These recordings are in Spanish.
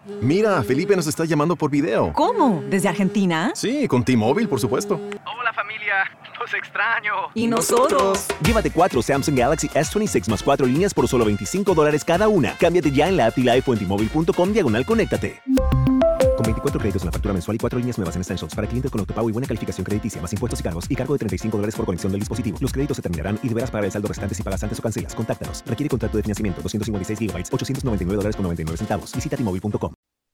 Mira, Felipe nos está llamando por video. ¿Cómo? ¿Desde Argentina? Sí, con T-Mobile, por supuesto. Hola familia, los extraño. ¿Y nosotros? Llévate 4 Samsung Galaxy S26 más 4 líneas por solo $25 cada una. Cámbiate ya en la app Live o en T-Mobile.com/conéctate. Con 24 créditos en la factura mensual y 4 líneas nuevas en Essentials para clientes con autopago y buena calificación crediticia, más impuestos y cargos, y cargo de $35 por conexión del dispositivo. Los créditos se terminarán y deberás pagar el saldo restante si pagas antes o cancelas. Contáctanos. Requiere contrato de financiamiento. 256 GB, $899.99. Visita T-Mobile.com.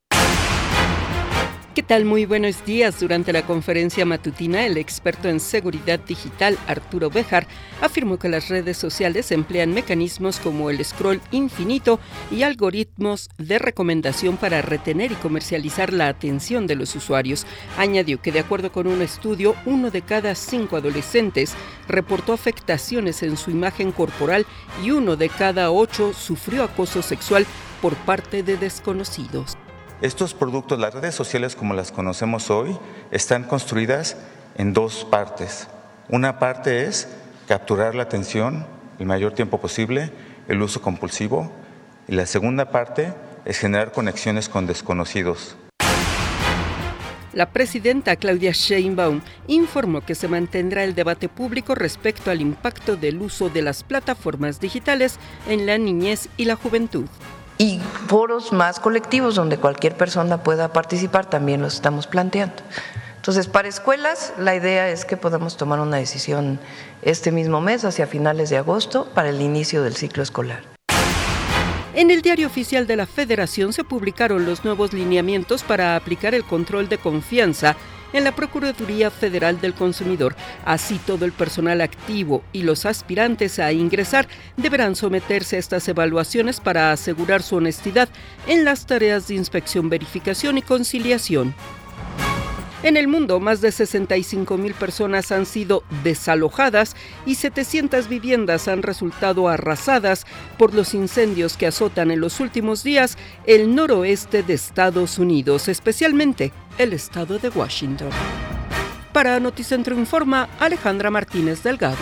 ¿Qué tal? Muy buenos días. Durante la conferencia matutina, el experto en seguridad digital Arturo Béjar afirmó que las redes sociales emplean mecanismos como el scroll infinito y algoritmos de recomendación para retener y comercializar la atención de los usuarios. Añadió que, de acuerdo con un estudio, 1 de cada 5 adolescentes reportó afectaciones en su imagen corporal y 1 de cada 8 sufrió acoso sexual por parte de desconocidos. Estos productos, las redes sociales como las conocemos hoy, están construidas en 2 partes. Una parte es capturar la atención el mayor tiempo posible, el uso compulsivo, y la segunda parte es generar conexiones con desconocidos. La presidenta Claudia Sheinbaum informó que se mantendrá el debate público respecto al impacto del uso de las plataformas digitales en la niñez y la juventud. Y foros más colectivos donde cualquier persona pueda participar también los estamos planteando. Entonces, para escuelas, la idea es que podamos tomar una decisión este mismo mes, hacia finales de agosto, para el inicio del ciclo escolar. En el Diario Oficial de la Federación se publicaron los nuevos lineamientos para aplicar el control de confianza en la Procuraduría Federal del Consumidor. Así, todo el personal activo y los aspirantes a ingresar deberán someterse a estas evaluaciones para asegurar su honestidad en las tareas de inspección, verificación y conciliación. En el mundo, más de 65,000 personas han sido desalojadas y 700 viviendas han resultado arrasadas por los incendios que azotan en los últimos días el noroeste de Estados Unidos, especialmente el estado de Washington. Para Noticentro Informa, Alejandra Martínez Delgado.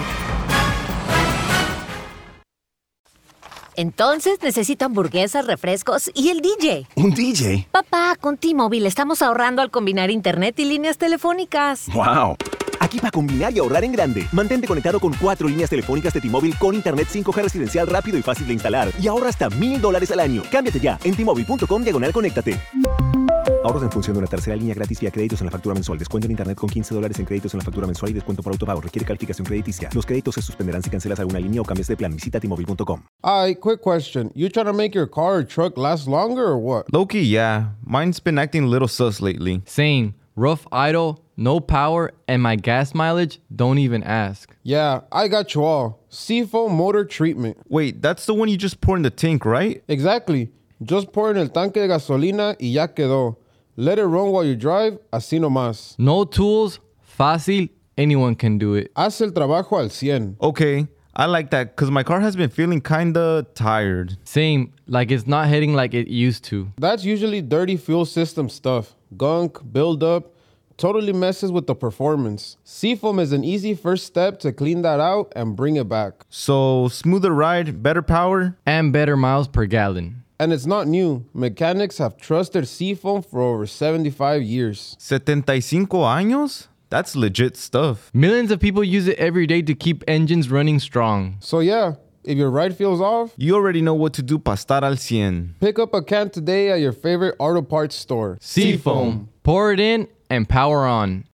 Entonces necesito hamburguesas, refrescos y el DJ. ¿Un DJ? Papá, con T-Mobile estamos ahorrando al combinar internet y líneas telefónicas. ¡Wow! Aquí para combinar y ahorrar en grande. Mantente conectado con 4 líneas telefónicas de T-Mobile con internet 5G residencial rápido y fácil de instalar. Y ahorra hasta $1,000 al año. Cámbiate ya en T-Mobile.com/conéctate. Ahorros en función de una tercera línea gratis vía créditos en la factura mensual. Descuento en internet con $15 en créditos en la factura mensual y descuento por autopago. Requiere calificación crediticia. Los créditos se suspenderán si cancelas alguna línea o cambias de plan. Visita T-Mobile.com. Quick question. You trying to make your car or truck last longer or what? Low-key, yeah. Mine's been acting a little sus lately. Same. Rough idle, no power, and my gas mileage, don't even ask. Yeah, I got you all. Seafoam motor treatment. Wait, that's the one you just pour in the tank, right? Exactly. Just pour en el tanque de gasolina y ya quedó. Let it run while you drive, así nomás. No tools, fácil, anyone can do it. Haz el trabajo al 100. Okay, I like that because my car has been feeling kinda tired. Same, like it's not hitting like it used to. That's usually dirty fuel system stuff. Gunk, buildup, totally messes with the performance. Seafoam is an easy first step to clean that out and bring it back. So, smoother ride, better power? And better miles per gallon. And it's not new. Mechanics have trusted Seafoam for over 75 years. 75 años? That's legit stuff. Millions of people use it every day to keep engines running strong. So yeah, if your ride feels off, you already know what to do para estar al 100. Pick up a can today at your favorite auto parts store. Seafoam. Pour it in and power on.